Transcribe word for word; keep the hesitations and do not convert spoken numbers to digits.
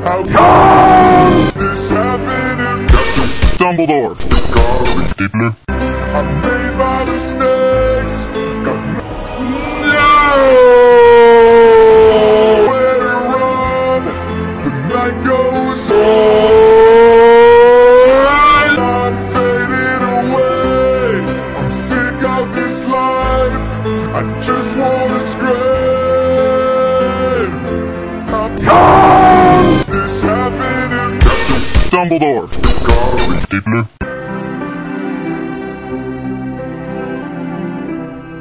How come this happened? Captain Dumbledore. Gotta be Diddler. I made my mistakes. Got nowhere to run. The night goes on. I'm fading away. I'm sick of this life. I just wanna scream. How come this happened? Captain Dumbledore. Gotta be Diddler.